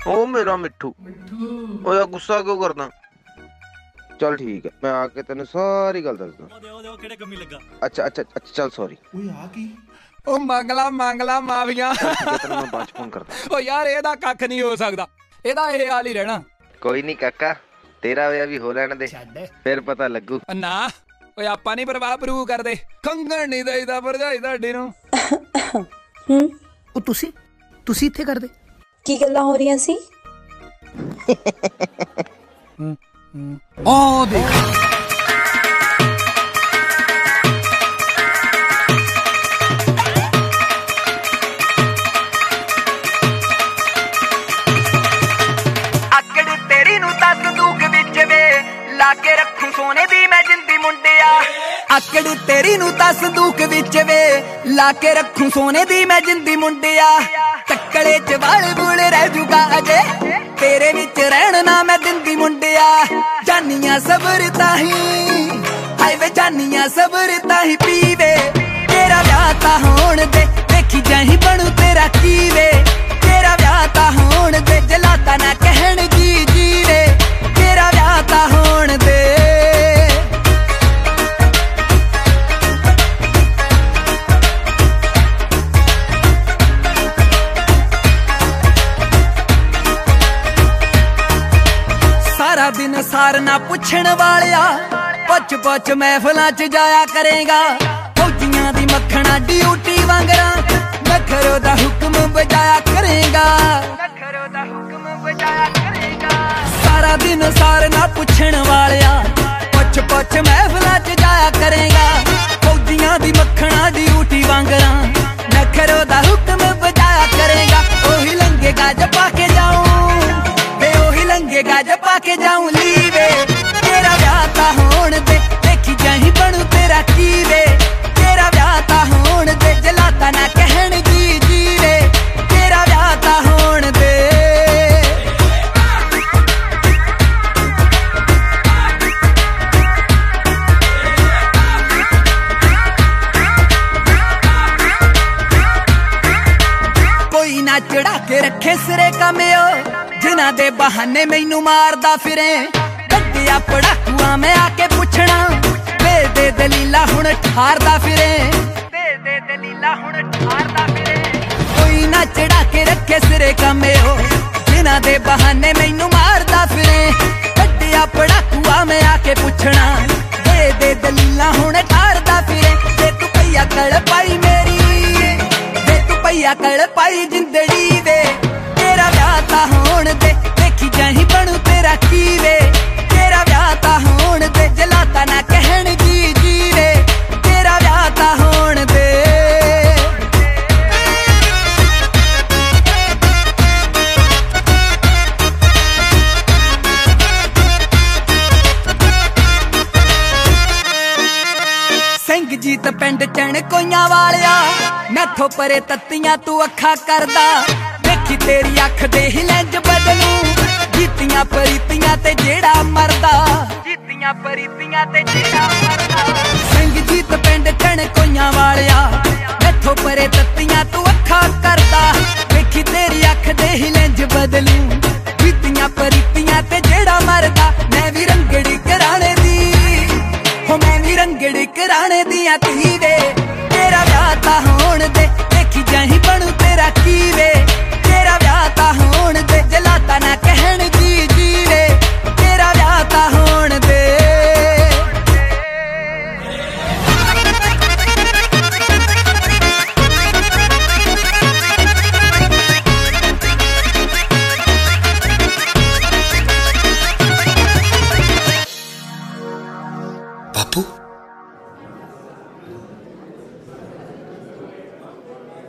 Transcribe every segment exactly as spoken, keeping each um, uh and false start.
ओ मेरा मिठू, ओए गुस्सा क्यों करना? चल ठीक है, मैं आके तेन सारी गल दसदा। अच्छा अच्छा अच्छा चल सॉरी। ओ मंगला मंगला माफिया मैं बाद च फोन करदा। ओ यार एदा कख नहीं हो सकदा, एदा ए हाल ही रहना। कोई नहीं काका, तेरा विआह भी हो लैण दे, फिर पता लगू। ना ओए आपां नहीं परवाह प्रू करदे, खंगण नहीं दईदा भरजाई तुहाडी नूं। हूं ओ तुसी तुसी इत्थे करदे की गल्लां हो रहीआं सी? ओ देख लाके रखूं सोने दी मैं जिंदी मुंडिया, आकड़ तेरी नू ता संदूक विच वे लाके रखूं सोने दी मैं जिंदी मुंडिया। टक्कले च वाल बूल रह जूगा अजे तेरे विच रहन ना मैं दिंदी मुंडिया। जानिया सबर ताही हाय वे जानिया सबर ताही पीवे, तेरा व्याह ता होण दे देखी जाही बनू तेरा कीवे। तेरा व्याह ता होण दे जलाता ना कहण जी जीवे, तेरा व्याह ता होण दे। सारा दिन सारना पुछण वालिया, पुछ पुछ महफिलां च जाया करेगा। फौजियां दी मक्खणा ड्यूटी वांगरा नखरो दा हुक्म बजाया करेगा, नखरो दा हुक्म बजाया करेगा। सारा दिन सारना पुछण वालिया, पुछ पुछ महफिलां च जाया करेगा। फौजियां दी मक्खणा ड्यूटी वांगरा नखरो दा हुक्म बजाया करेगा। ओही लंघेगा जब पाके जाऊं वे ओही लंघेगा जब पाके जाऊं लीवे। तेरा व्याह ता होण दे देखी जाही बनू तेरा कीवे। तेरा व्याह ता होण दे जलाता ना कहण जी जीवे, तेरा व्याह ता होण दे। कोई ना चढ़ा के रखे सिरे कमियो, जिन्हां दे बहाने मैनू मारदा फिरे। गड्डिया पड़ाकुआ मैं आके पुछना, दे दे दलीला हुण ठारदा फिरे, दे दे दलीला हुण ठारदा फिरे। कोई ना चढ़ा के रखे सिरे कमियो, जिन्हां दे बहाने मैनू मारदा फिरे। गड्डिया पड़ाकुआ मैं आके पुछना, दे दे दलीला हुण ठारदा फिरे। ते तू भैया कल पाई मेरी, ते तू भैया कल पाई जिंदड़ी वे। तेरा व्याह ता होण दे देखी जाही बनू तेरा कीवे। तेरा व्याह ता होण दे जलाता ना कहण जी जीवे, तेरा व्याह ता होण दे। ਸਿੰਘ ਜੀਤ ਪਿੰਡ ਚਣ ਕੋਈਆਂ ਵਾਲਿਆ, ਮੈਥੋਂ ਪਰੇ ਤੱਤੀਆਂ ਤੂੰ ਅੱਖਾਂ ਕਰਦਾ। ਦੇਖੀ ਤੇਰੀ ਅੱਖ ਦੇ ਹੀ ਲੈਂਜ ਬਦਲੂ, ਜੀਤੀਆਂ ਪਰੀਤੀਆਂ ਤੇ ਜਿਹੜਾ ਮਰਦਾ, ਜੀਤੀਆਂ ਪਰੀਤੀਆਂ ਤੇ ਜਿਹੜਾ ਮਰਦਾ। ਸਿੰਘ ਜੀਤ ਪਿੰਡ ਚਣ ਕੋਈਆਂ ਵਾਲਿਆ, ਮੈਥੋਂ ਪਰੇ ਤੱਤੀਆਂ ਤੂੰ ਅੱਖਾਂ ਕਰਦਾ। ਦੇਖੀ ਤੇਰੀ ਅੱਖ ਦੇ ਹੀ ਲੈਂਜ ਬਦਲੂ, ਜੀਤੀਆਂ ਪਰੀਤੀਆਂ ਤੇ ਜਿਹੜਾ ਮਰਦਾ। ਮੈਂ ਵੀ ਰੰਗੜੀ ਘਰਾਣੇ ਦੀ ਹੋ ਮੈਂ ਵੀ ਰੰਗੜੀ ਘਰਾਣੇ ਦੀਆਂ ਧੀ ਵੇ। ਤੇਰਾ ਵਿਆਹ ਤਾਂ ਹੋਣ ਦੇ ਦੇਖੀ ਜਾही ਬਣੂ ਤੇਰਾ ਕੀਵੇ। ਤੇਰਾ ਵਿਆਹ ਤਾਂ ਹੋਣ ਦੇ ਜਲਾਤਾ ਨਾ ਕਹਿਣ ਜੀ ਜੀਵੇ। ਤੇਰਾ ਵਿਆਹ ਤਾਂ ਹੋਣ ਦੇ। बापू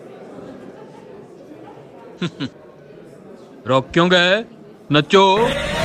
रोक क्यों गए? नचो।